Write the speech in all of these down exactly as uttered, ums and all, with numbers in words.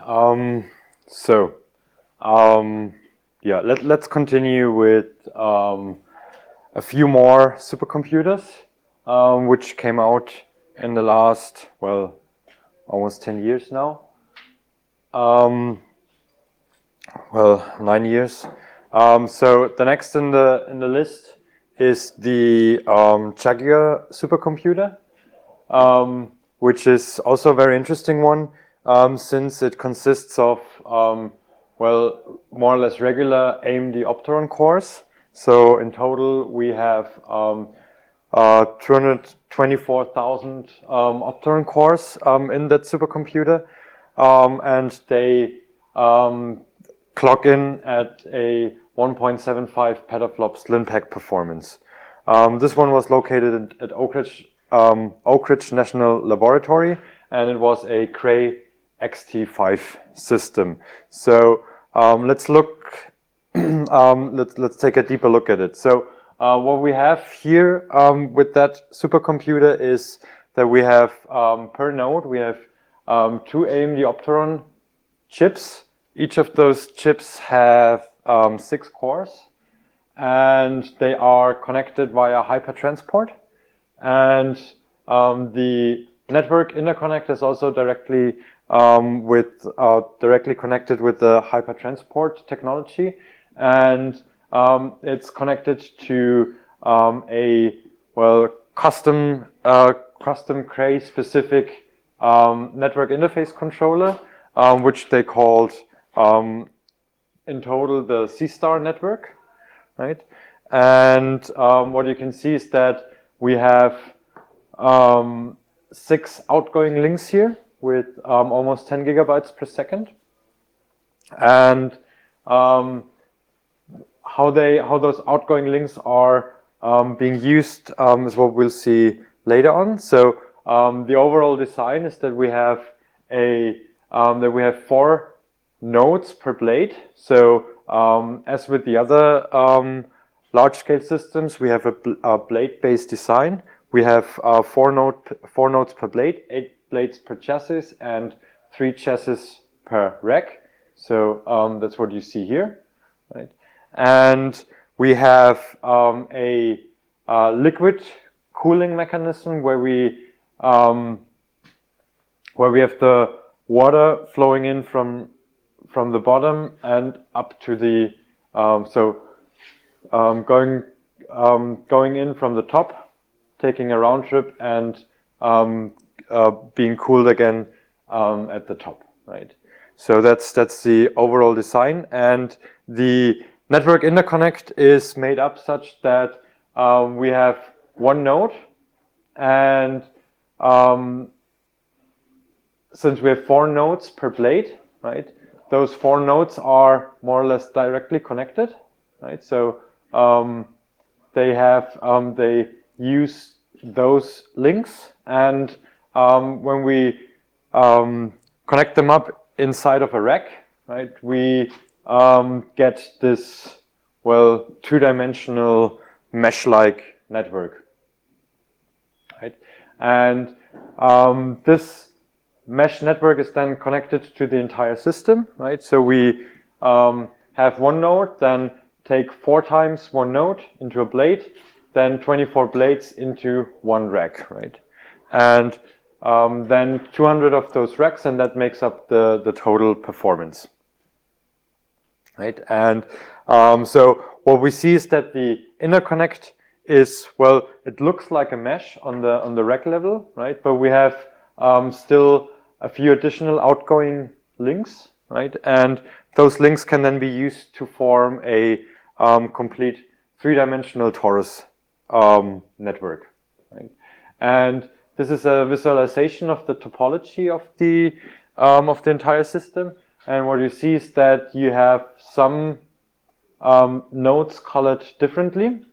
Um, so, um, yeah, let, let's continue with um, a few more supercomputers, um, which came out in the last, well, almost ten years now. Um, well, nine years. Um, so the next in the in the list is the um, Jaguar supercomputer, um, which is also a very interesting one, um, since it consists of um, well, more or less regular A M D Opteron cores. So in total, we have um, uh, two hundred twenty-four thousand um, Opteron cores um, in that supercomputer, um, and they um, clock in at a one point seven five petaflops LINPACK performance. Um, this one was located at Oak Ridge, um, Oak Ridge National Laboratory, and it was a Cray X T five system. So um, let's look. um, let's let's take a deeper look at it. So uh, what we have here um, with that supercomputer is that we have um, per node we have um, two A M D Opteron chips. Each of those chips have um, six cores, and they are connected via hypertransport. And um, the network interconnect is also directly um, with uh, directly connected with the hypertransport technology, and um, it's connected to um, a well custom uh, custom Cray specific um, network interface controller, um, which they called um, in total the C-star network, right? And um, what you can see is that we have um, six outgoing links here with um, almost ten gigabytes per second, and um, how they how those outgoing links are um, being used um, is what we'll see later on. So um, the overall design is that we have a um, that we have four nodes per blade. So um, as with the other um, large-scale systems, we have a, a blade-based design. We have uh, four node four nodes per blade, eight blades per chassis, and three chassis per rack. So um, that's what you see here, right? And we have um, a uh, liquid cooling mechanism where we um, where we have the water flowing in from from the bottom and up to the um, so um, going um, going in from the top, taking a round trip, and um, uh, being cooled again um, at the top, right? So that's that's the overall design, and the network interconnect is made up such that um, we have one node, and um, since we have four nodes per blade, right? Those four nodes are more or less directly connected, right? So um, they have um, they use those links, and um, when we um, connect them up inside of a rack, right, we um, get this well two-dimensional mesh-like network, right? And um, this mesh network is then connected to the entire system, right? So we um, have one node, then take four times one node into a blade, then twenty-four blades into one rack, right? And um, then two hundred of those racks, and that makes up the, the total performance, right? And um, so what we see is that the interconnect is, well, it looks like a mesh on the on the rack level, right? But we have um, still a few additional outgoing links, right? And those links can then be used to form a um, complete three-dimensional torus um, network, right? And this is a visualization of the topology of the um, of the entire system. And what you see is that you have some um, nodes colored differently.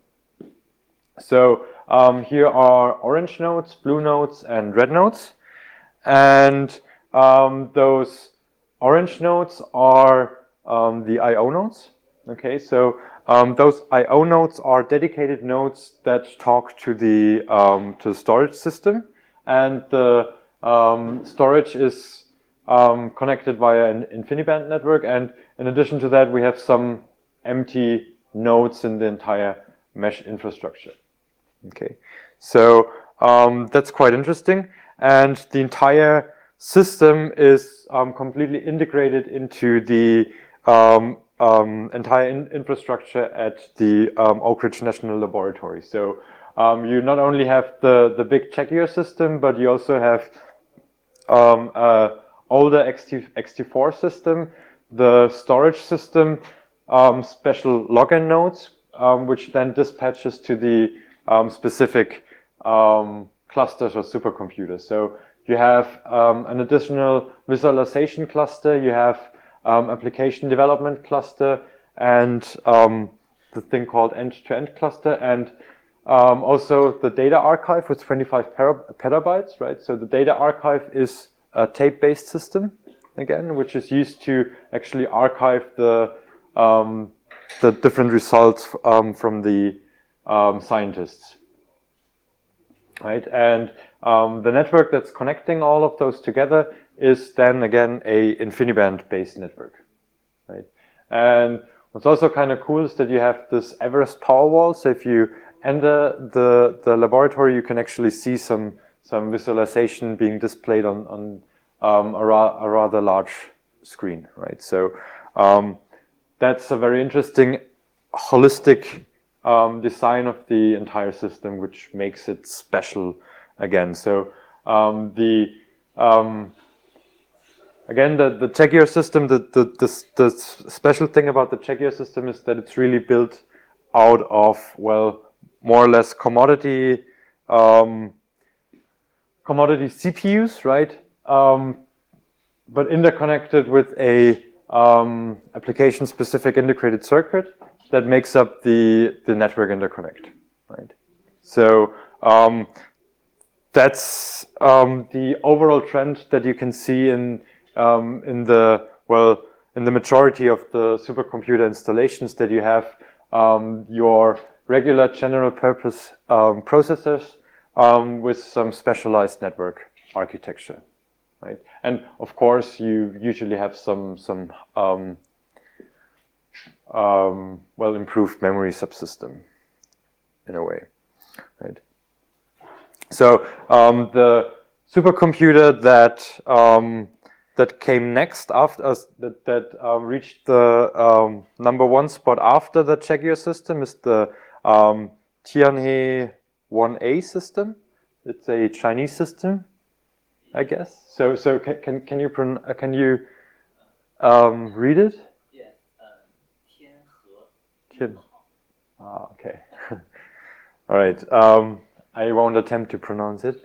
So um, here are orange nodes, blue nodes, and red nodes. And um, those orange nodes are um, the I O nodes. Okay, so um, those I O nodes are dedicated nodes that talk to the um, to the storage system, and the um, storage is um, connected via an InfiniBand network, and in addition to that, we have some empty nodes in the entire mesh infrastructure. Okay, so um, that's quite interesting, and the entire system is um, completely integrated into the um, um, entire in infrastructure at the um, Oak Ridge National Laboratory. So um, you not only have the the big Checkio system, but you also have um, a older X T four system, the storage system, um, special login nodes, um, which then dispatches to the um, specific um, clusters or supercomputers. So you have um, an additional visualization cluster, you have um, application development cluster, and um, the thing called end-to-end cluster, and um, also the data archive with twenty-five petabytes, right? So the data archive is a tape-based system, again, which is used to actually archive the um, the different results um, from the um, scientists, right? And um, the network that's connecting all of those together is then again a InfiniBand-based network, right? And what's also kind of cool is that you have this Everest Powerwall. So if you enter the the laboratory, you can actually see some some visualization being displayed on on um, a, ra a rather large screen, right? So um, that's a very interesting holistic um, design of the entire system, which makes it special again. So um, the um, again the the Checkio system, the, the the the special thing about the Checkio system is that it's really built out of, well, more or less commodity um, commodity C P Us, right? Um, but interconnected with a um, application-specific integrated circuit that makes up the the network interconnect, right? So um, that's um, the overall trend that you can see in um, in the well in the majority of the supercomputer installations, that you have um, your regular general purpose um, processors um, with some specialized network architecture, right? And of course, you usually have some some um, um, well improved memory subsystem in a way, right? So um, the supercomputer that um, that came next after us, that that um, reached the um, number one spot after the Checkio system is the um, Tianhe one A system. It's a Chinese system, I guess. So so can can, can you uh, can you um, read it? Yeah, uh, Tianhe. Tian. Ah, okay. All right. Um, I won't attempt to pronounce it.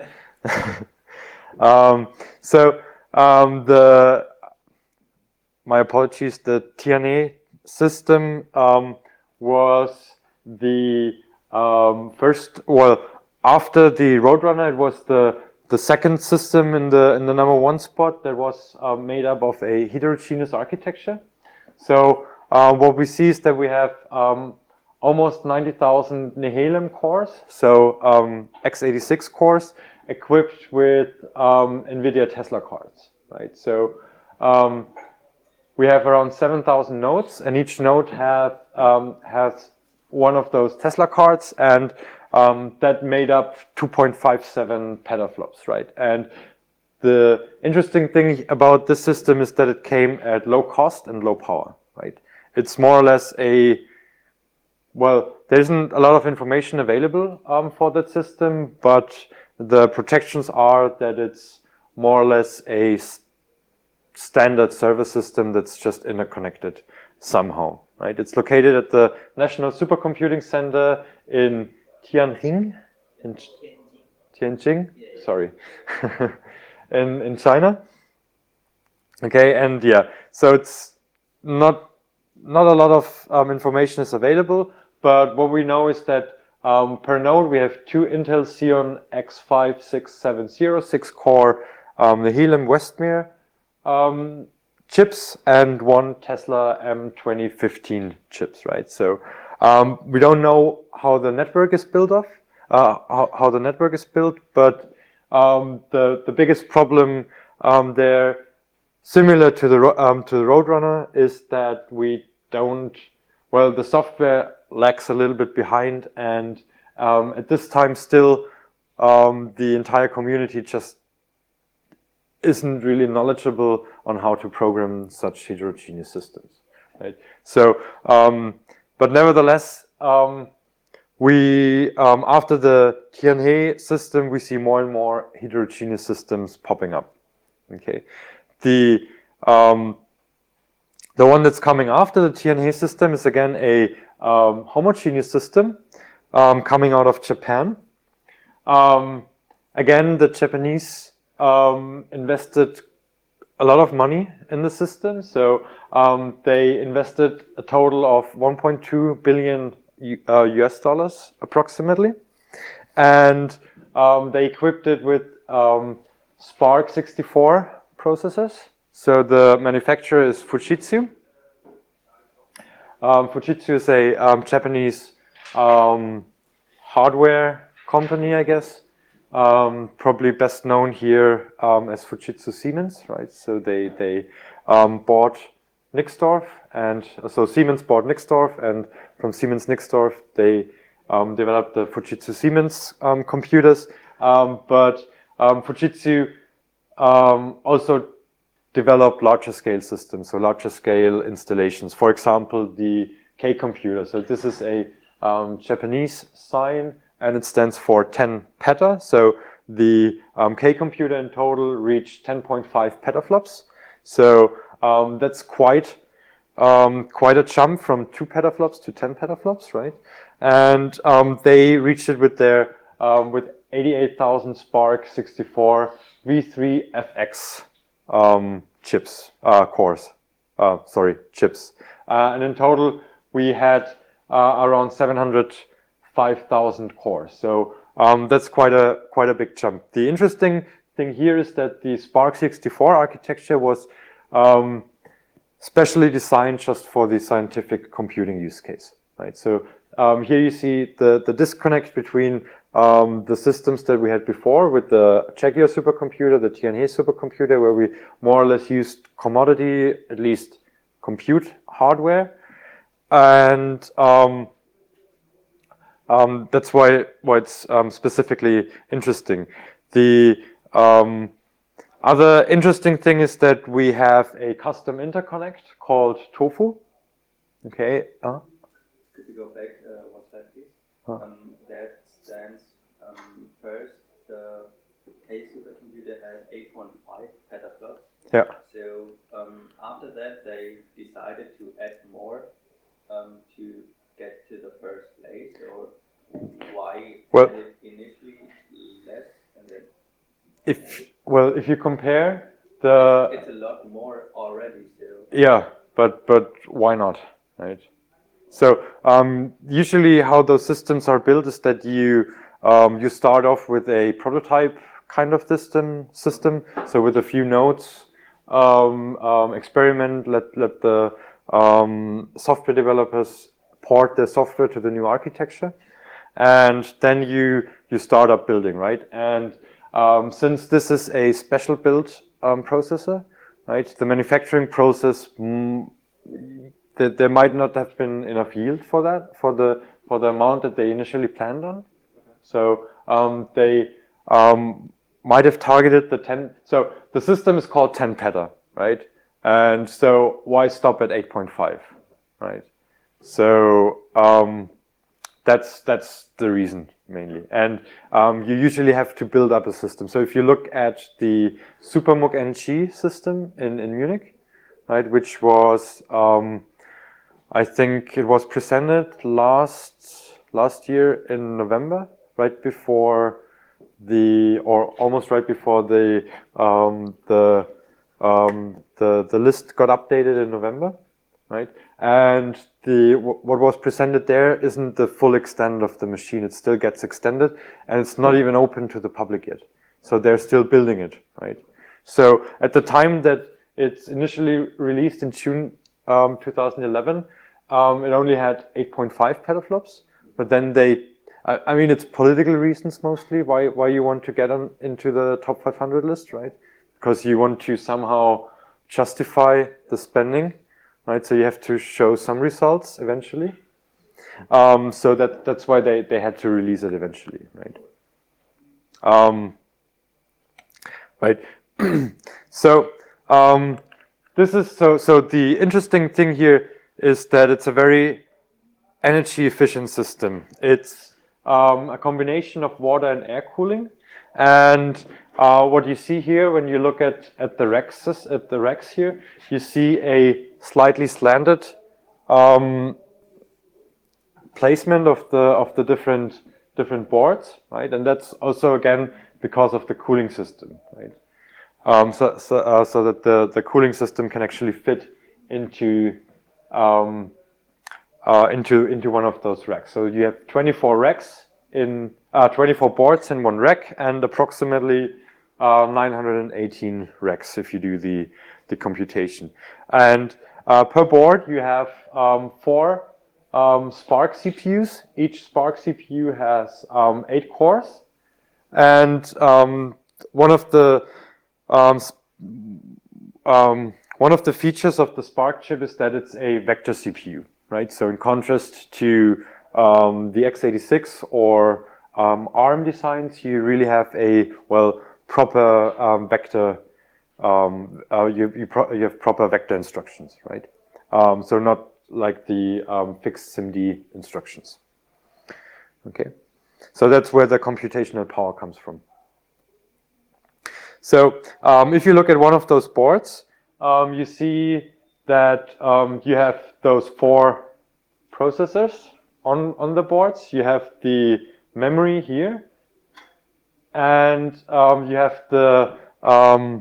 um, so um, the my apologies. The Tianhe system um, was the um, first. Well, after the Roadrunner, it was the the second system in the in the number one spot that was uh, made up of a heterogeneous architecture. So uh, what we see is that we have um, almost ninety thousand Nehalem cores, so um, x eighty-six cores, equipped with um, NVIDIA Tesla cards, right? So um, we have around seven thousand nodes, and each node have, um, has one of those Tesla cards, and um, that made up two point five seven petaflops, right? And the interesting thing about this system is that it came at low cost and low power, right? It's more or less a, well, there isn't a lot of information available um, for that system, but the projections are that it's more or less a standard server system that's just interconnected somehow, right? It's located at the National Supercomputing Center in Tianjin, in Tianjin, sorry, in in China. Okay, and yeah, so it's not not a lot of um, information is available, but what we know is that um, per node we have two Intel Xeon X five six seven zero six core um, Nehalem Westmere um, chips and one Tesla M twenty fifteen chips, right? So um, we don't know how the network is built of, uh, how, how the network is built, but um, the the biggest problem um, there similar to the ro- um, to the Roadrunner is that we don't. Well, the software lags a little bit behind, and um, at this time still, um, the entire community just isn't really knowledgeable on how to program such heterogeneous systems, right? So, um, but nevertheless, um, we um, after the Tianhe system, we see more and more heterogeneous systems popping up. Okay, the um, the one that's coming after the Tianhe system is again a um, homogeneous system um, coming out of Japan. Um, again, the Japanese um, invested a lot of money in the system. So um, they invested a total of one point two billion uh, U S dollars approximately. And um, they equipped it with um, Spark sixty-four processors. So the manufacturer is Fujitsu. Um, Fujitsu is a um, Japanese um, hardware company, I guess. Um, probably best known here um, as Fujitsu Siemens, right? So they they um, bought Nixdorf, and so Siemens bought Nixdorf, and from Siemens Nixdorf they um, developed the Fujitsu Siemens um, computers. Um, but um, Fujitsu um, also developed larger scale systems, so larger scale installations. For example, the K computer. So this is a um, Japanese sign, and it stands for ten peta. So the um, K computer in total reached ten point five petaflops. So um, that's quite um, quite a jump from two petaflops to ten petaflops, right? And um, they reached it with their um, with eighty-eight thousand Spark sixty-four V three F X um, chips, uh, cores. Uh, sorry, chips. Uh, and in total, we had uh, around seven hundred five thousand cores. So um, that's quite a quite a big jump. The interesting thing here is that the Spark sixty-four architecture was um, specially designed just for the scientific computing use case, right? So um, here you see the the disconnect between um, the systems that we had before with the Jaguar supercomputer, the Tianhe supercomputer, where we more or less used commodity, at least compute hardware, and um, um, that's why why it's um, specifically interesting. The um, other interesting thing is that we have a custom interconnect called Tofu. Okay. Uh, Could you go back uh, one slide, please? Huh. Um, that stands um, first. The K supercomputer has eight point five petaflops. yeah. So um, after that, they decided to add more um, to get to the first place. Or why Well- had it initially less and then If well, if you compare the it's a lot more already. So yeah, but but why not, right? So um, usually, how those systems are built is that you um, you start off with a prototype kind of system system. So with a few nodes, um, um, experiment. Let let the um, software developers port their software to the new architecture, and then you you start up building, right? And um, since this is a special build um, processor, right, the manufacturing process. Mm, that there might not have been enough yield for that, for the for the amount that they initially planned on. So um, they um, might have targeted the ten. So the system is called ten peta, right? And so why stop at eight point five, right? So um, that's that's the reason mainly. And um, you usually have to build up a system. So if you look at the SuperMUG N G system in in Munich, right, which was um, I think it was presented last last year in November, right before the or almost right before the um, the um, the the list got updated in November, right? And the what was presented there isn't the full extent of the machine. It still gets extended, and it's not even open to the public yet. So they're still building it, right? So at the time that it's initially released in June um, two thousand eleven. Um, it only had eight point five petaflops, but then they, I, I mean, it's political reasons mostly why why you want to get on into the top five hundred list, right? Because you want to somehow justify the spending, right? So you have to show some results eventually. Um, so that that's why they they had to release it eventually, right? Um, right. so um, this is so so the interesting thing here is that it's a very energy efficient system. It's um, a combination of water and air cooling, and uh, what you see here when you look at at the racks at the racks here, you see a slightly slanted um, placement of the of the different different boards, right? And that's also again because of the cooling system, right? Um, so so, uh, so that the the cooling system can actually fit into um, uh, into into one of those racks. So you have twenty-four racks in uh, twenty-four boards in one rack, and approximately uh, nine hundred eighteen racks if you do the the computation. And uh, per board you have um, four um, Spark C P Us. Each Spark C P U has um, eight cores, and um, one of the um, um, one of the features of the Spark chip is that it's a vector C P U. Right, so in contrast to um, the x eighty-six or um, ARM designs, you really have a well proper um, vector. Um, uh, you you, pro you have proper vector instructions, right? Um, so not like the um, fixed SIMD instructions. Okay, so that's where the computational power comes from. So um, if you look at one of those boards, um, you see that um, you have those four processors on, on the boards. You have the memory here, and um, you have the um,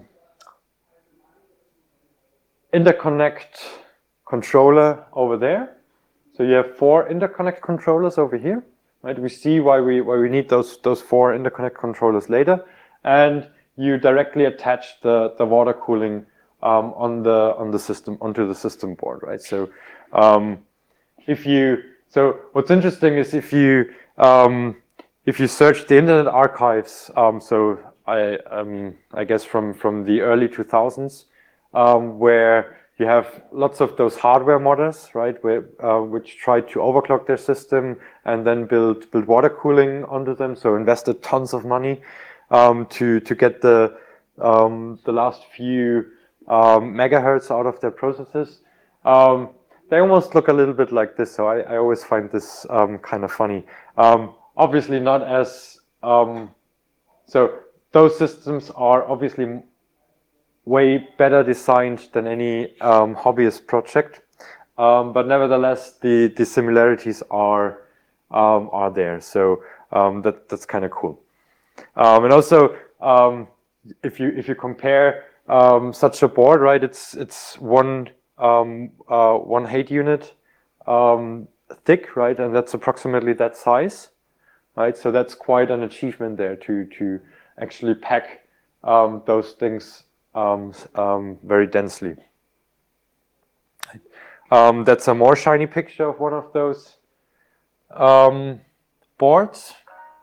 interconnect controller over there. So you have four interconnect controllers over here, right? We see why we why we need those those four interconnect controllers later, and you directly attach the the water cooling Um, on the on the system onto the system board, right? So, um, if you so what's interesting is if you um, if you search the Internet Archives, um, so I um, I guess from from the early two thousands, um, where you have lots of those hardware modders, right, where uh, which try to overclock their system and then build build water cooling onto them. So invested tons of money um, to to get the um, the last few Um, megahertz out of their processors. Um, they almost look a little bit like this, so I, I always find this um, kind of funny. Um, obviously not as, um, so those systems are obviously way better designed than any um, hobbyist project, um, but nevertheless the, the similarities are, um, are there, so um, that, that's kind of cool. Um, and also, um, if you if you compare Um, such a board, right? It's it's one um, uh, one height unit um, thick, right? And that's approximately that size, right? So that's quite an achievement there to to actually pack um, those things um, um, very densely. Um, that's a more shiny picture of one of those um, boards.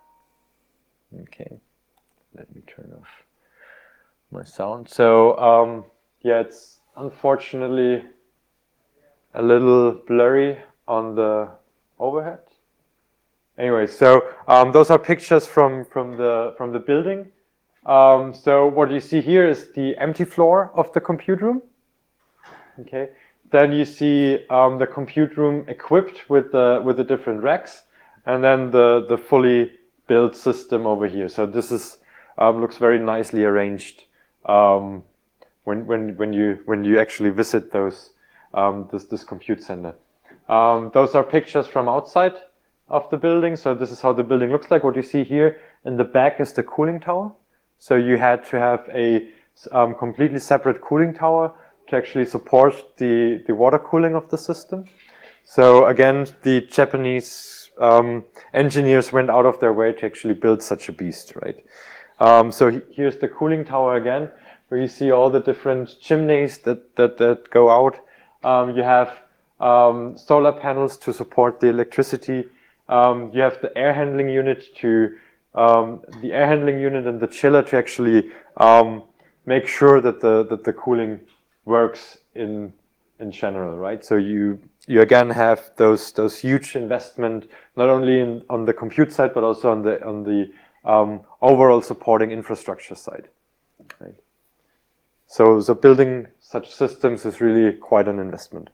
Okay, let me turn off my sound. So um, yeah, it's unfortunately a little blurry on the overhead. Anyway, so um, those are pictures from from the from the building. Um, so what you see here is the empty floor of the compute room. Okay, then you see um, the compute room equipped with the with the different racks, and then the the fully built system over here. So this is um, looks very nicely arranged. Um, when when when you when you actually visit those um, this this compute center, um, those are pictures from outside of the building. So this is how the building looks like. What you see here in the back is the cooling tower. So you had to have a um, completely separate cooling tower to actually support the the water cooling of the system. So again, the Japanese um, engineers went out of their way to actually build such a beast, right? Um, so he, here's the cooling tower again, where you see all the different chimneys that, that, that go out. Um, you have um, solar panels to support the electricity. Um, you have the air handling unit to, um, the air handling unit and the chiller to actually um, make sure that the, that the cooling works in in general, right? So you you again have those those huge investment not only in on the compute side but also on the on the um, overall supporting infrastructure side. Right? So so building such systems is really quite an investment,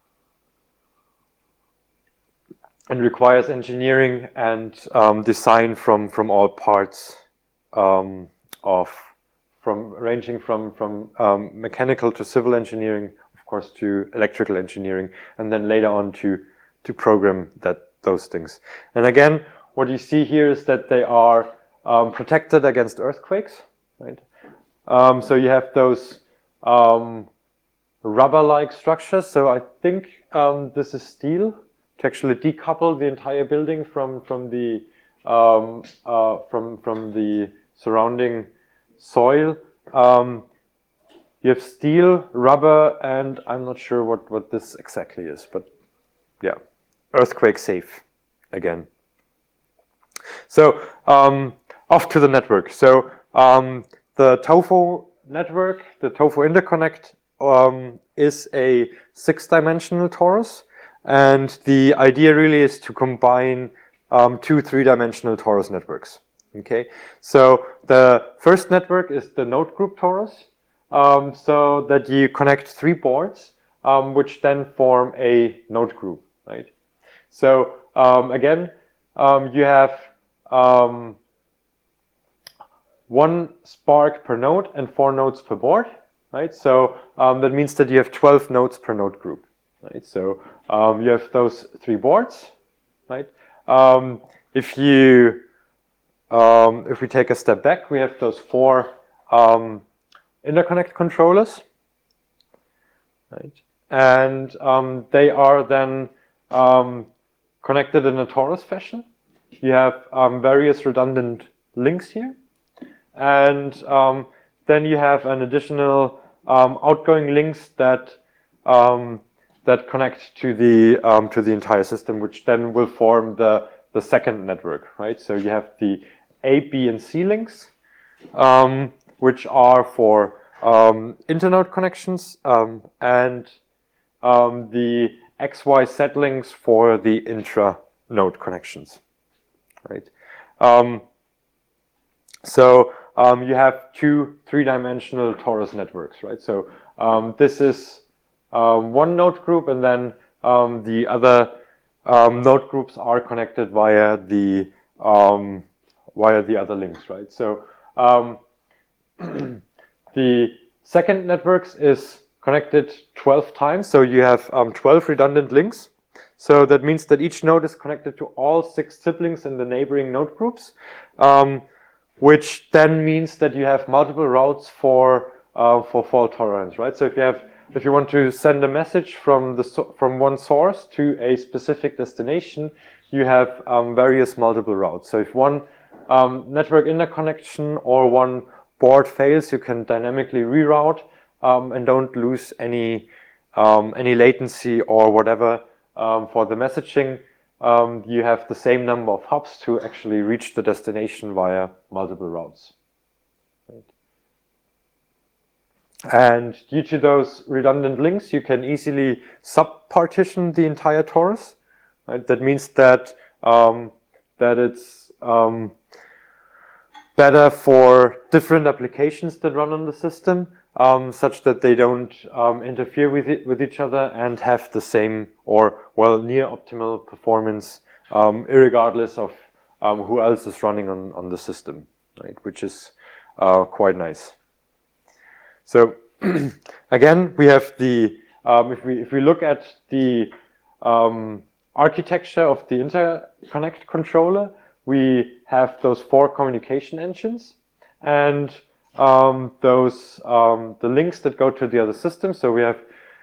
and requires engineering and um, design from from all parts um, of from ranging from from um, mechanical to civil engineering, of course, to electrical engineering, and then later on to to program that those things. And again, what you see here is that they are um, protected against earthquakes, right? Um, so you have those um, rubber-like structures. So I think um, this is steel to actually decouple the entire building from from the um, uh, from from the surrounding soil. Um, you have steel, rubber, and I'm not sure what what this exactly is, but yeah, earthquake safe again. So um, off to the network. So um, the TOFO network, the TOFO interconnect, um, is a six-dimensional torus, and the idea really is to combine um, two three-dimensional torus networks. Okay, so the first network is the node group torus, um, so that you connect three boards, um, which then form a node group, right? So um, again, um, you have um, one spark per node and four nodes per board, right? So um, that means that you have twelve nodes per node group, right? So um, you have those three boards, right? Um, if you um, if we take a step back, we have those four um, interconnect controllers, right? And um, they are then um, connected in a torus fashion. You have um, various redundant links here, and um, then you have an additional um, outgoing links that um, that connect to the um, to the entire system, which then will form the the second network, right? So you have the A, B, and C links, um, which are for um, internode connections, um, and um, the X Y Z links for the intra-node connections, right? Um, so um, you have two three-dimensional torus networks, right? So um, this is um, one node group, and then um, the other um, node groups are connected via the um, via the other links, right? So um, the second networks is connected twelve times, so you have um, twelve redundant links. So that means that each node is connected to all six siblings in the neighboring node groups, um, which then means that you have multiple routes for uh, for fault tolerance, right? So if you have if you want to send a message from the so from one source to a specific destination, you have um, various multiple routes. So if one um, network interconnection or one board fails, you can dynamically reroute um, and don't lose any um, any latency or whatever um, for the messaging. Um, you have the same number of hops to actually reach the destination via multiple routes. Right. And due to those redundant links, you can easily sub-partition the entire torus. Right? That means that um, that it's um, better for different applications that run on the system, um, such that they don't um, interfere with it, with each other and have the same or well near optimal performance, um, irregardless of um, who else is running on on the system, right? Which is uh, quite nice. So again, we have the um, if we if we look at the um, architecture of the interconnect controller, we have those four communication engines and um, those um, the links that go to the other systems. So we have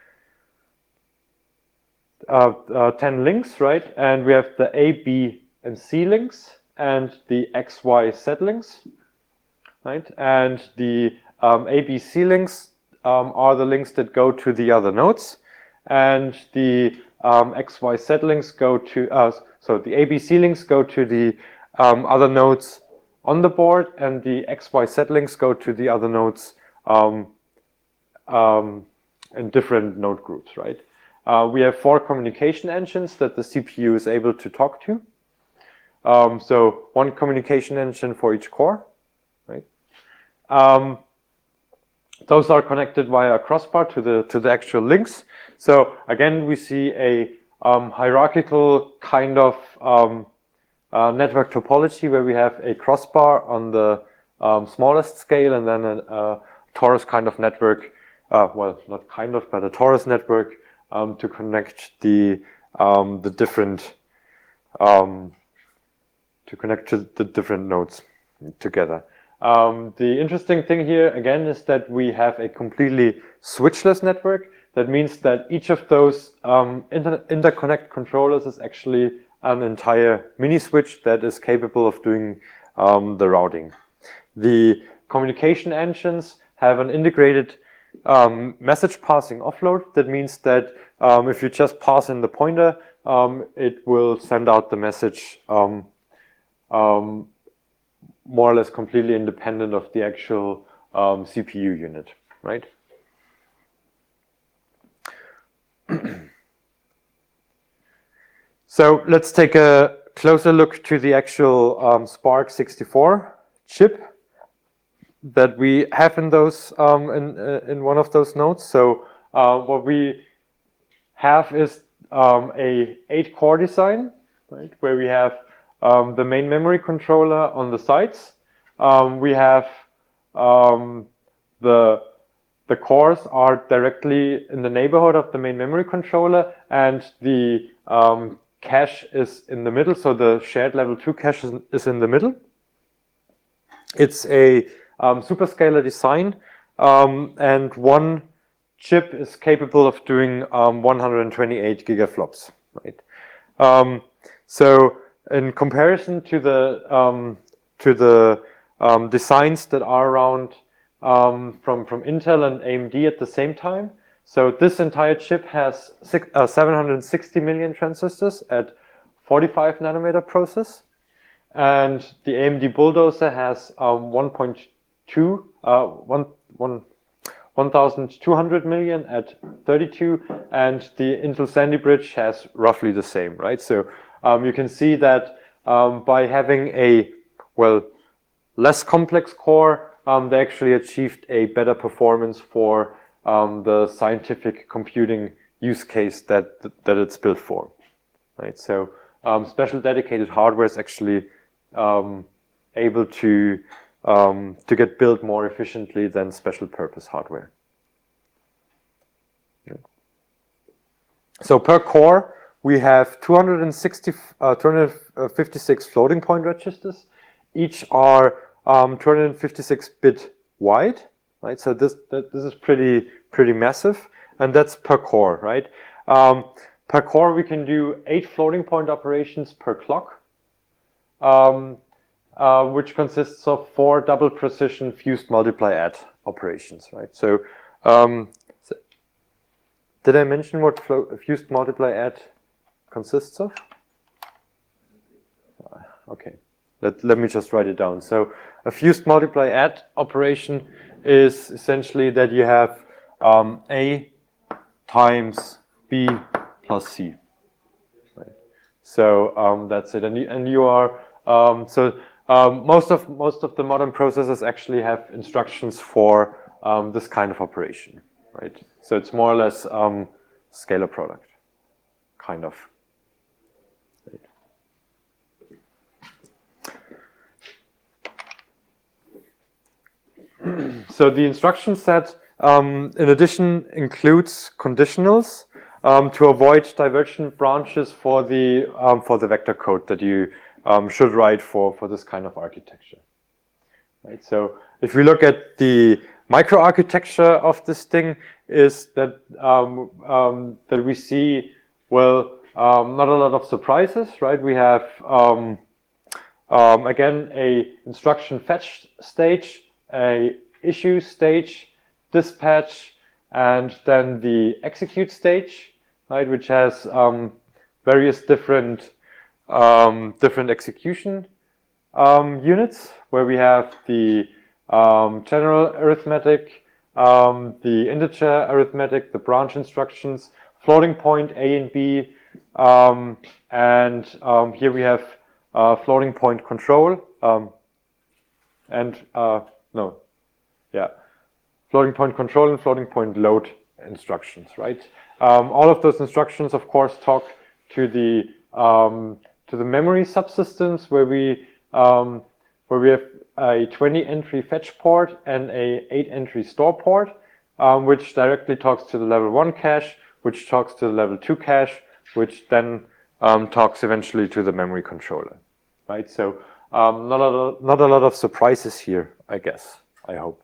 uh, uh, ten links, right? And we have the A, B, and C links and the X, Y, Z links, right? And the um, A, B, C links um, are the links that go to the other nodes, and the um, X, Y, Z links go to us. Uh, so the A, B, C links go to the um, other nodes on the board, and the X, Y, Z links go to the other nodes um, um, in different node groups, right? Uh, we have four communication engines that the C P U is able to talk to. Um, so one communication engine for each core, right? Um, those are connected via a crossbar to the to the actual links. So again, we see a um, hierarchical kind of um, uh, network topology where we have a crossbar on the um, smallest scale, and then a, a torus kind of network. Uh, well, not kind of, but a torus network um, to connect the um, the different um, to connect to the different nodes together. Um, the interesting thing here again is that we have a completely switchless network. That means that each of those um, inter interconnect controllers is actually an entire mini switch that is capable of doing um, the routing. The communication engines have an integrated um, message passing offload. That means that um, if you just pass in the pointer, um, it will send out the message um, um, more or less completely independent of the actual um, C P U unit, right? So let's take a closer look to the actual um, Spark sixty-four chip that we have in those um, in uh, in one of those nodes. So uh, what we have is um, a eight core design, right, where we have um, the main memory controller on the sides. Um, we have um, the the cores are directly in the neighborhood of the main memory controller, and the um, cache is in the middle. So the shared level two cache is, is in the middle. It's a um, superscalar design, um, and one chip is capable of doing um, one hundred twenty-eight gigaflops, right? Um, so in comparison to the um, to the um, designs that are around um, from from Intel and A M D at the same time, so this entire chip has six, uh, seven hundred sixty million transistors at forty-five nanometer process, and the A M D Bulldozer has um, one point two uh, one one. one thousand two hundred million at thirty-two, and the Intel Sandy Bridge has roughly the same, right? So um, you can see that um, by having a, well, less complex core, um, they actually achieved a better performance for um, the scientific computing use case that, that it's built for, right? So um, special dedicated hardware is actually um, able to Um, to get built more efficiently than special purpose hardware. Yeah. So per core, we have two hundred sixty, uh, two hundred fifty-six floating point registers. Each are um, two hundred fifty-six bit wide, right? So this that, this is pretty pretty massive, and that's per core, right? Um, per core, we can do eight floating point operations per clock. Um, Uh, which consists of four double precision fused multiply add operations, right? So, um, so did I mention what fused multiply add consists of? Uh, okay, let, let me just write it down. So a fused multiply add operation is essentially that you have um, A times B plus C, right? So um, that's it, and you, and you are, um, so Um, most of most of the modern processors actually have instructions for um, this kind of operation, right? So it's more or less um, scalar product, kind of. Right. So the instruction set, um, in addition, includes conditionals um, to avoid divergent branches for the um, for the vector code that you Um, should write for, for this kind of architecture, right? So if we look at the microarchitecture of this thing, is that um, um, that we see, well, um, not a lot of surprises, right? We have um, um, again a instruction fetch stage, a issue stage, dispatch, and then the execute stage, right? Which has um, various different Um, different execution um, units, where we have the um, general arithmetic, um, the integer arithmetic, the branch instructions, floating point A and B, um, and um, here we have uh, floating point control, um, and uh, no, yeah, floating point control and floating point load instructions, right? Um, all of those instructions, of course, talk to the um, to the memory subsystems where we um, where we have a twenty entry fetch port and a eight entry store port, um, which directly talks to the level one cache, which talks to the level two cache, which then um, talks eventually to the memory controller, right? So um, not a not a lot of surprises here, I guess. I hope.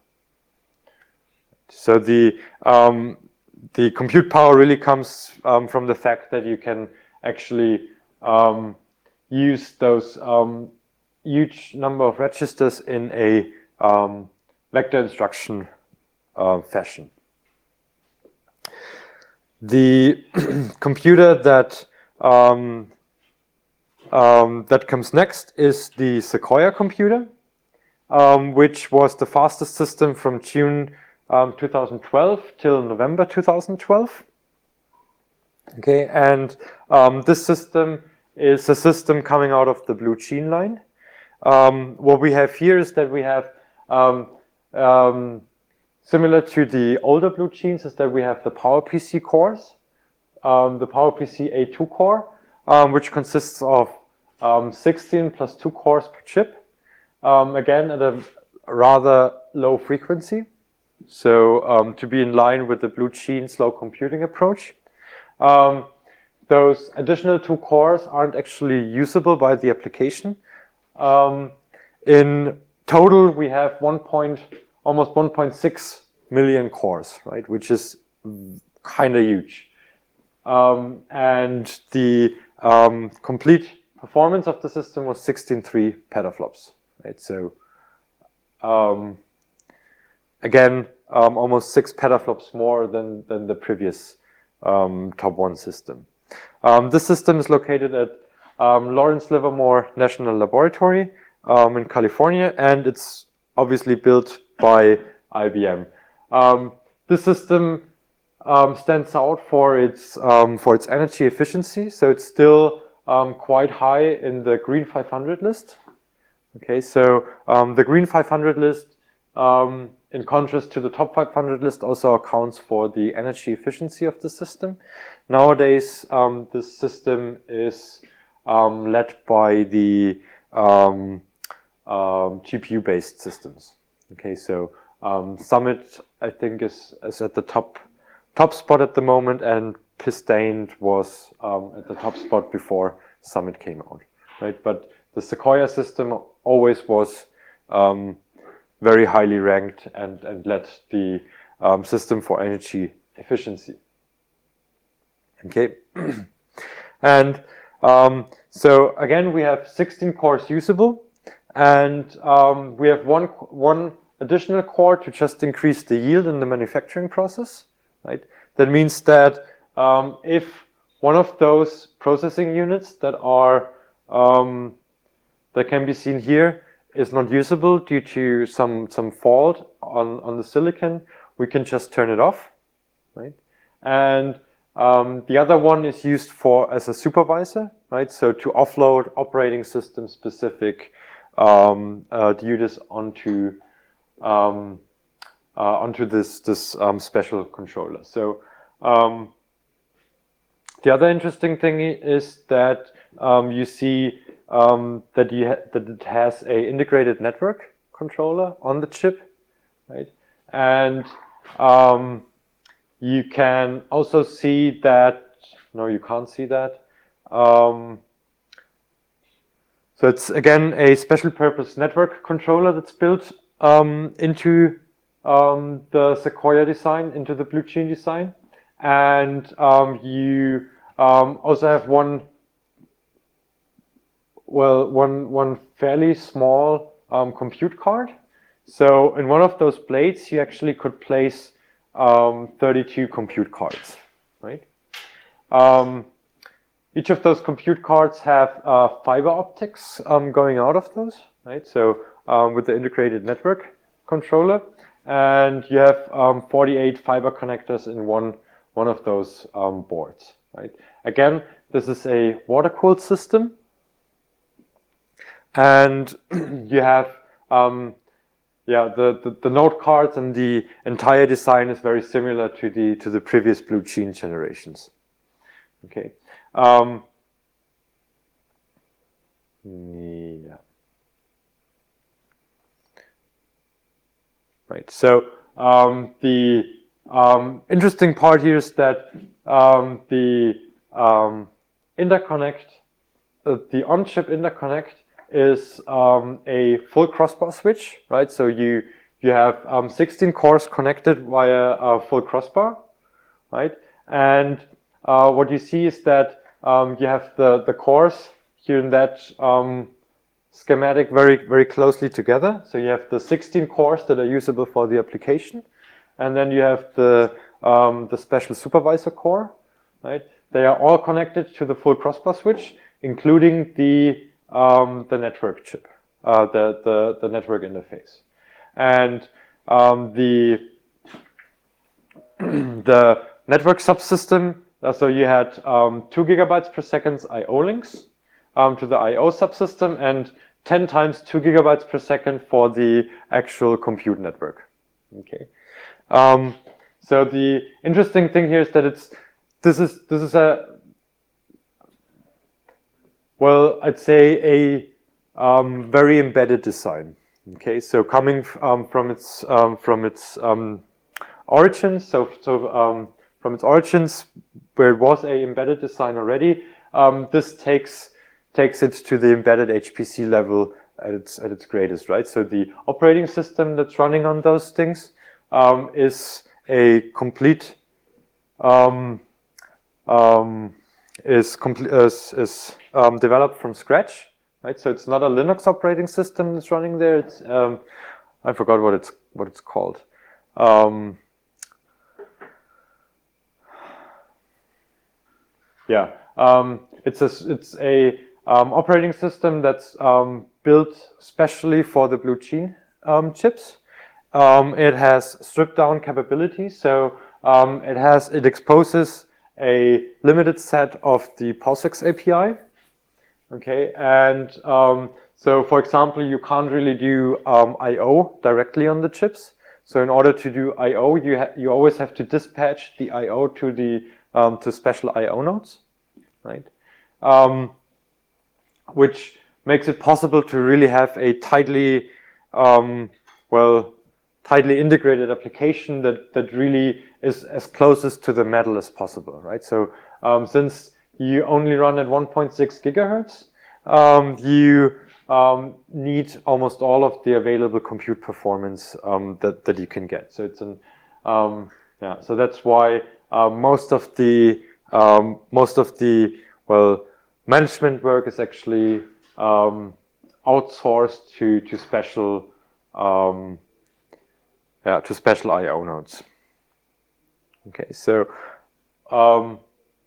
So the um, the compute power really comes um, from the fact that you can actually um, use those um, huge number of registers in a um, vector instruction uh, fashion. The computer that um, um, that comes next is the Sequoia computer, um, which was the fastest system from June um, two thousand twelve till November two thousand twelve. Okay, and um, this system is a system coming out of the Blue Gene line. Um, what we have here is that we have, um, um, similar to the older Blue Genes, is that we have the PowerPC cores, um, the PowerPC A two core, um, which consists of um, sixteen plus two cores per chip, um, again at a rather low frequency, so um, to be in line with the Blue Gene slow computing approach. Um, those additional two cores aren't actually usable by the application. Um, in total, we have one point, almost one point six million cores, right, which is kind of huge. Um, and the um, complete performance of the system was sixteen point three petaflops, right? So um, again, um, almost six petaflops more than than the previous um, top one system. Um, this system is located at Um, Lawrence Livermore National Laboratory um, in California, and it's obviously built by I B M. Um, this system um, stands out for its um, for its energy efficiency, so it's still um, quite high in the Green five hundred list. Okay, so um, the Green five hundred list, um, in contrast to the top five hundred list, also accounts for the energy efficiency of the system. Nowadays, um, this system is Um, led by the um, um, G P U-based systems. Okay, so um, Summit, I think, is, is at the top top spot at the moment, and Pistained was um, at the top spot before Summit came out, right? But the Sequoia system always was um, very highly ranked and and led the um, system for energy efficiency. Okay, and Um, so again, we have sixteen cores usable, and um, we have one one additional core to just increase the yield in the manufacturing process, right? That means that um, if one of those processing units that are um, that can be seen here is not usable due to some some fault on on the silicon, we can just turn it off, right? And Um, the other one is used for as a supervisor, right? So to offload operating system specific um, uh, duties onto um, uh, onto this this um, special controller. So um, the other interesting thing is that um, you see um, that you ha that it has a integrated network controller on the chip, right? And um, you can also see that, no, you can't see that. Um, so it's again a special purpose network controller that's built um, into um, the Sequoia design, into the Blue Gene design. And um, you um, also have one, well, one, one fairly small um, compute card. So in one of those blades, you actually could place Um, thirty-two compute cards, right? Um, each of those compute cards have uh, fiber optics um, going out of those, right? So um, with the integrated network controller, and you have um, forty-eight fiber connectors in one one of those um, boards. Right. Again, this is a water-cooled system, and you have um, yeah the, the the node cards, and the entire design is very similar to the to the previous BlueGene generations. Okay. Um, yeah. Right. So um, the um, interesting part here is that um, the um, interconnect, uh, the on-chip interconnect, is um, a full crossbar switch, right? So you you have um, sixteen cores connected via a full crossbar, right? And uh, what you see is that um, you have the the cores here in that um, schematic very, very closely together. So you have the sixteen cores that are usable for the application, and then you have the um, the special supervisor core, right? They are all connected to the full crossbar switch, including the um, the network chip, uh, the, the the network interface, and um, the the network subsystem. Uh, so you had um, two gigabytes per second I O links um, to the I O subsystem, and ten times two gigabytes per second for the actual compute network. Okay. Um, so the interesting thing here is that it's this is this is a well, I'd say a um, very embedded design. Okay. So coming um, from its um, from its um, origins, so so um, from its origins where it was a embedded design already, um, this takes takes it to the embedded H P C level at its at its greatest, right? So the operating system that's running on those things um, is a complete um, um, is complete is, is um, developed from scratch, right? So it's not a Linux operating system that's running there. It's um, I forgot what it's what it's called. Um, yeah, um, it's a it's a Um, operating system that's um, built specially for the BlueGene um, chips. Um, it has stripped down capabilities, so um, it has it exposes a limited set of the POSIX A P I. Okay, and um, so for example, you can't really do um, I O directly on the chips. So in order to do I O, you ha you always have to dispatch the I O to the um, to special I O nodes, right? Um, which makes it possible to really have a tightly, um, well, tightly integrated application that, that really is as closest to the metal as possible, right? So um, since you only run at one point six gigahertz, um, you um, need almost all of the available compute performance um, that, that you can get. So it's an, um, yeah, so that's why uh, most of the, um, most of the, well, management work is actually um, outsourced to to special um, yeah to special I O nodes. Okay, so um,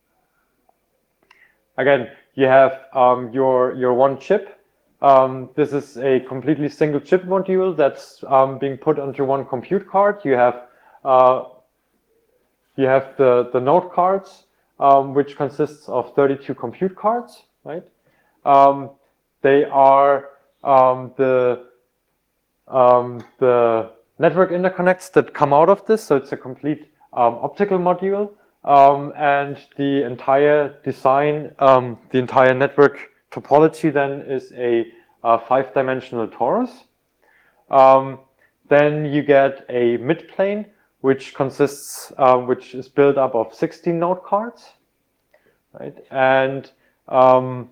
again, you have um, your your one chip. Um, this is a completely single chip module that's um, being put onto one compute card. You have uh, you have the the node cards, Um, which consists of thirty-two compute cards, right? Um, they are um, the um, the network interconnects that come out of this, so it's a complete um, optical module, um, and the entire design, um, the entire network topology then is a, a five-dimensional torus. Um, then you get a midplane, which consists, uh, which is built up of sixteen node cards, right? And um,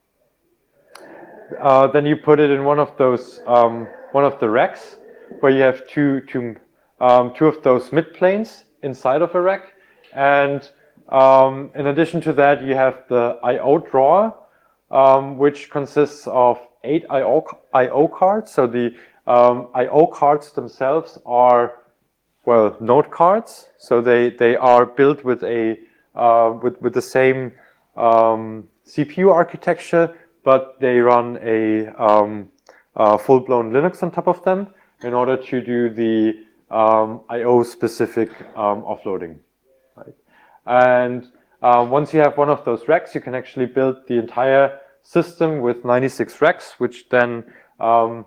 uh, then you put it in one of those, um, one of the racks, where you have two, two, um, two of those midplanes inside of a rack. And um, in addition to that, you have the I O drawer, um, which consists of eight I O I O cards. So the um, I O cards themselves are, well, node cards, so they they are built with a uh, with with the same um, C P U architecture, but they run a, um, a full-blown Linux on top of them in order to do the um, I O specific um, offloading, right? And uh, once you have one of those racks, you can actually build the entire system with ninety-six racks, which then um,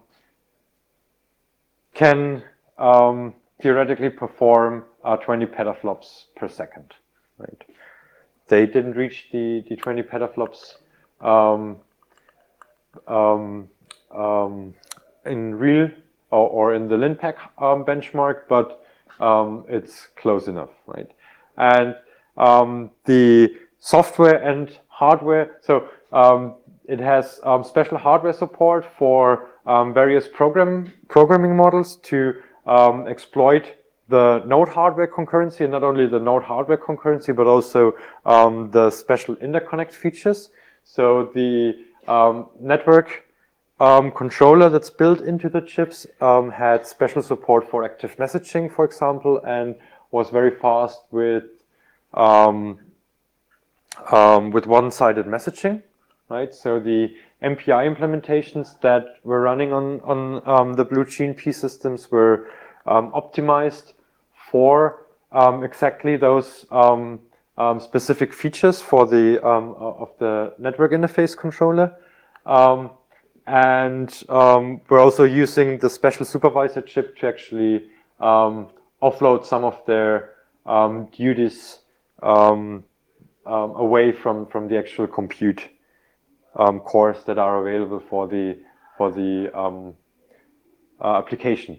can um, theoretically perform uh, twenty petaflops per second, right? They didn't reach the, the twenty petaflops um, um, um, in real or, or in the Linpack um, benchmark, but um, it's close enough, right? And um, the software and hardware, so um, it has um, special hardware support for um, various program programming models to um, exploit the node hardware concurrency, and not only the node hardware concurrency, but also um, the special interconnect features. So the um, network um, controller that's built into the chips um, had special support for active messaging, for example, and was very fast with um, um, with one-sided messaging, right? So the M P I implementations that were running on on um, the BlueGene P systems were um, optimized for um, exactly those um, um, specific features for the um, of the network interface controller, um, and um, we're also using the special supervisor chip to actually um, offload some of their um, duties um, um, away from from the actual compute um, cores that are available for the for the um, uh, application.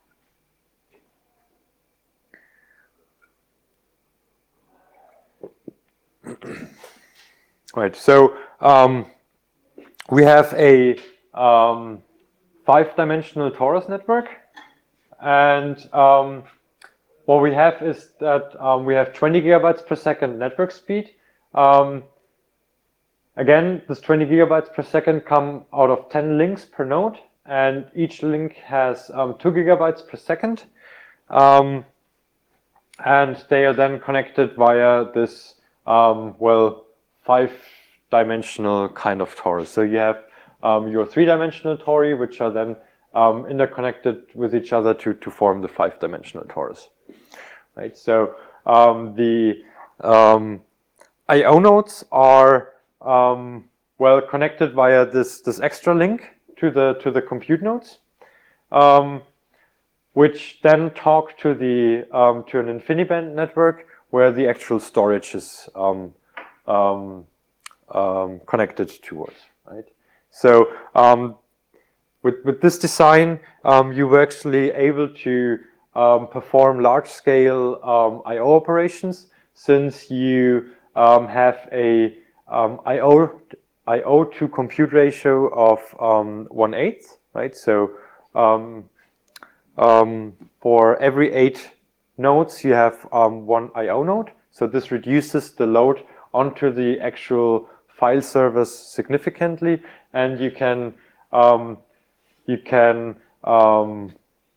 Right. So um, we have a um, five-dimensional torus network, and um, what we have is that um, we have twenty gigabytes per second network speed. Um, again, this twenty gigabytes per second come out of ten links per node, and each link has um, two gigabytes per second. Um, and they are then connected via this, um, well, five-dimensional kind of torus. So you have um, your three-dimensional tori, which are then um, interconnected with each other to, to form the five-dimensional torus. Right. So um, the um, I O nodes are um, well connected via this this extra link to the to the compute nodes, um, which then talk to the um, to an InfiniBand network where the actual storage is um, um, um, connected towards. Right. So um, with with this design, um, you were actually able to um, perform large-scale um, I O operations, since you um, have a um, I O I O to compute ratio of um, one eighth, right? So um, um, for every eight nodes, you have um, one I O node. So this reduces the load onto the actual file servers significantly, and you can um, you can um,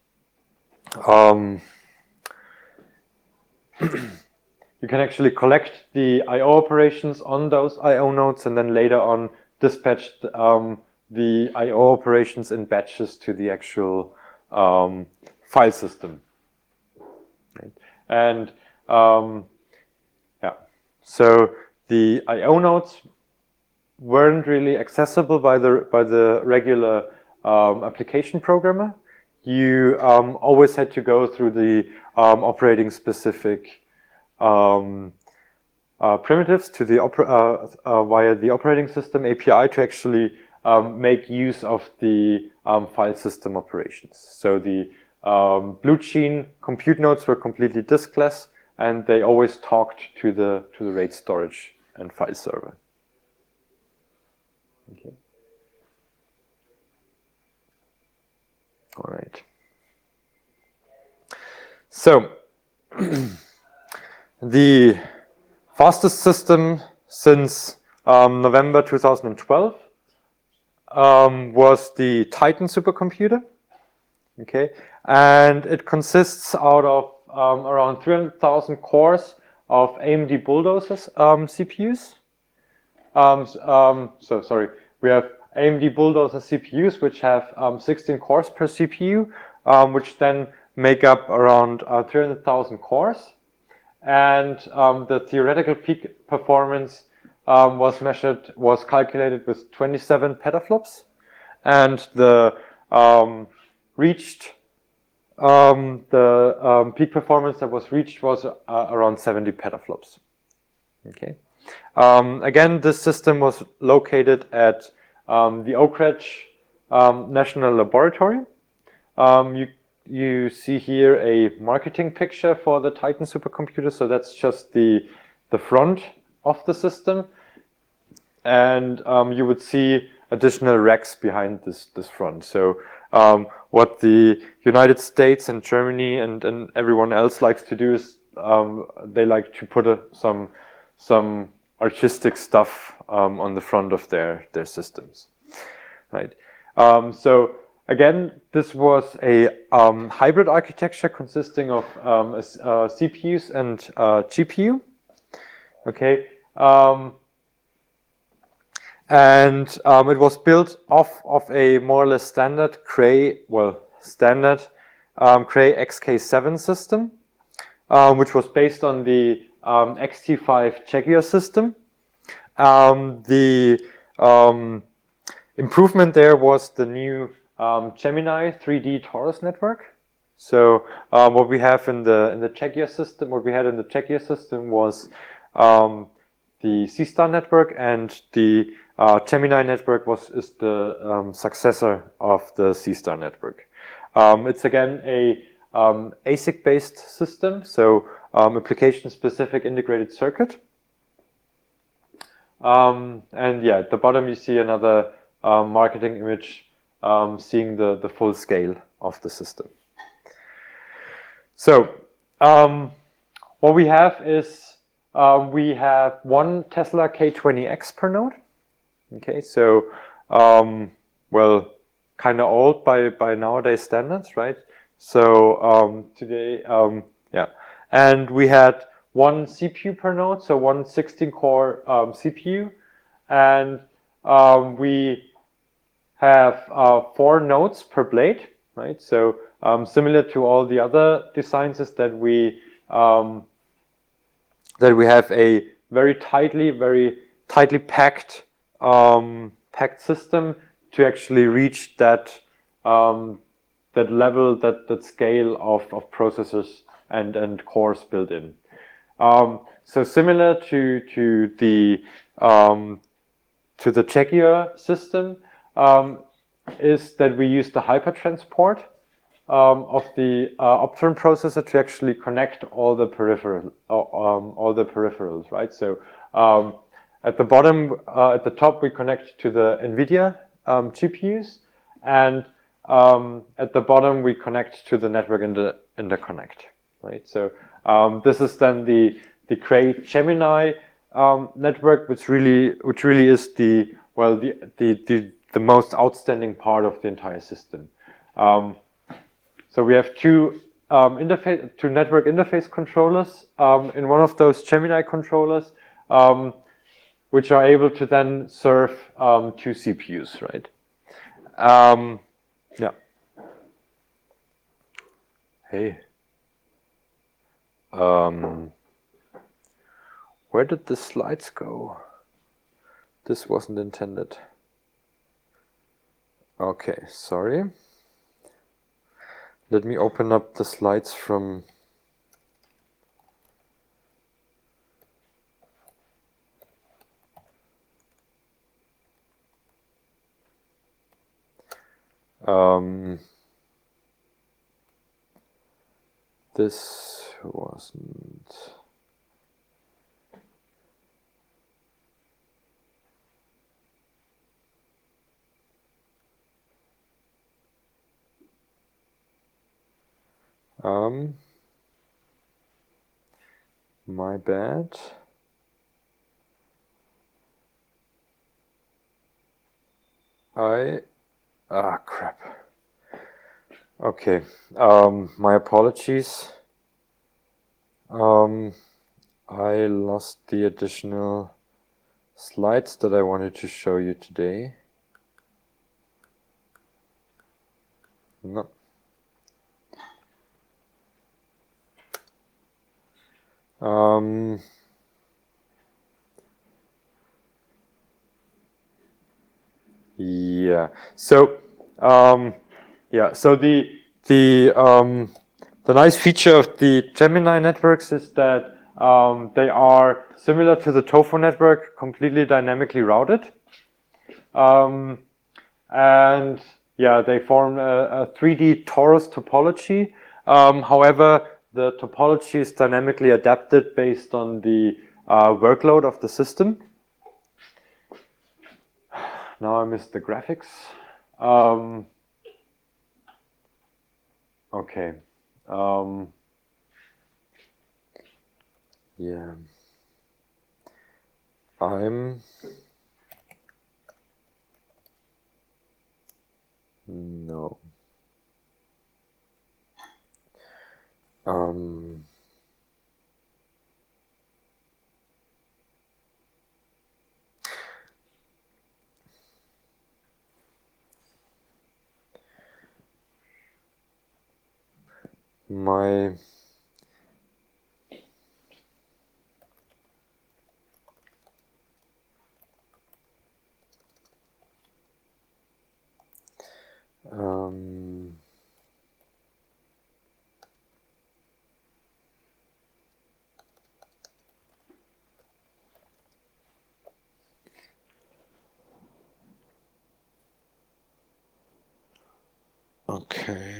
um, you can actually collect the I O operations on those I O nodes, and then later on dispatch um, the I O operations in batches to the actual um, file system. Right. And um, yeah, so the I O nodes weren't really accessible by the by the regular um, application programmer. You um, always had to go through the um, operating specific um, uh, primitives to the opera, uh, uh, via the operating system A P I to actually um, make use of the um, file system operations. So the um, BlueGene compute nodes were completely diskless, and they always talked to the to the RAID storage and file server. Okay. All right. So the fastest system since um, November two thousand twelve um, was the Titan supercomputer. Okay, and it consists out of um, around three hundred thousand cores of A M D Bulldozers um, C P Us. Um, um, so sorry, we have A M D Bulldozer C P Us, which have um, sixteen cores per C P U, um, which then make up around uh, three hundred thousand cores, and um, the theoretical peak performance um, was measured, was calculated with twenty-seven petaflops, and the um, reached um, the um, peak performance that was reached was uh, around seventy petaflops. Okay. Um, again, this system was located at um, the Oak Ridge um, National Laboratory. Um, you you see here a marketing picture for the Titan supercomputer. So that's just the the front of the system, and um, you would see additional racks behind this this front. So um, what the United States and Germany and, and everyone else likes to do is um, they like to put a, some some artistic stuff um, on the front of their their systems, right? Um, so again, this was a um, hybrid architecture consisting of um, a, uh, C P Us and uh, G P U. Okay. Um, And um, it was built off of a more or less standard Cray, well, standard um, Cray X K seven system, um, which was based on the um, X T five Jaguar system. Um, the um, improvement there was the new um, Gemini three D Torus network. So um, what we have in the in the Jaguar system, what we had in the Jaguar system was um, the C-star network, and the uh, Gemini network was is the um, successor of the C-star network. Um, it's again a um, A S I C-based system, so um, application-specific integrated circuit. Um, and yeah, at the bottom you see another um, marketing image um, seeing the, the full scale of the system. So um, what we have is um, we have one Tesla K twenty X per node. Okay, so um, well, kind of old by by nowadays standards, right? So um, today, um, yeah, and we had one C P U per node, so one sixteen core um, C P U, and um, we have uh, four nodes per blade, right? So um, similar to all the other designs is that we um, that we have a very tightly, very tightly packed um, packed system to actually reach that um, that level, that that scale of of processors and and cores built in. Um, so similar to to the um, to the Jaguar system um, is that we use the hypertransport um, of the uh, Optane processor to actually connect all the peripheral uh, um, all the peripherals, right? So um, at the bottom, uh, at the top, we connect to the NVIDIA um, G P Us, and um, at the bottom we connect to the network inter interconnect, right? So um, this is then the the Cray Gemini um, network, which really which really is the well the the the, the most outstanding part of the entire system. Um, so we have two um, interface two network interface controllers um, in one of those Gemini controllers, um, which are able to then serve um, two C P Us, right? Um, yeah. Hey. Um, where did the slides go? This wasn't intended. Okay, sorry. Let me open up the slides from um, this wasn't um my bad. I ah crap. Okay, um, my apologies. Um, I lost the additional slides that I wanted to show you today. No. Um, yeah. So, um, yeah. So the the um, the nice feature of the Gemini networks is that um, they are similar to the TOEFL network, completely dynamically routed. Um, and yeah, they form a, a three D torus topology. Um, however, the topology is dynamically adapted based on the uh, workload of the system. Now I missed the graphics. Um, okay. Um, yeah. I'm no. Um, my um, okay.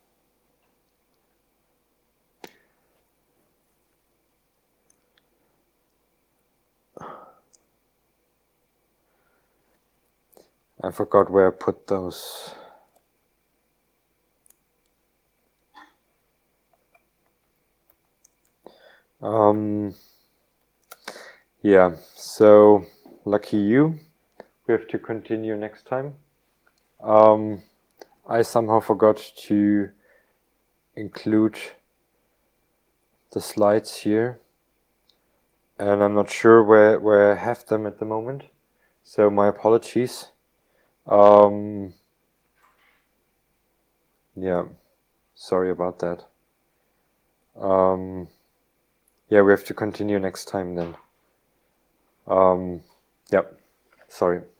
I forgot where I put those. Um, yeah, so lucky you. We have to continue next time. Um, I somehow forgot to include the slides here, and I'm not sure where, where I have them at the moment, so my apologies. Um, yeah, sorry about that. Um, yeah, we have to continue next time then. Um, yeah, sorry.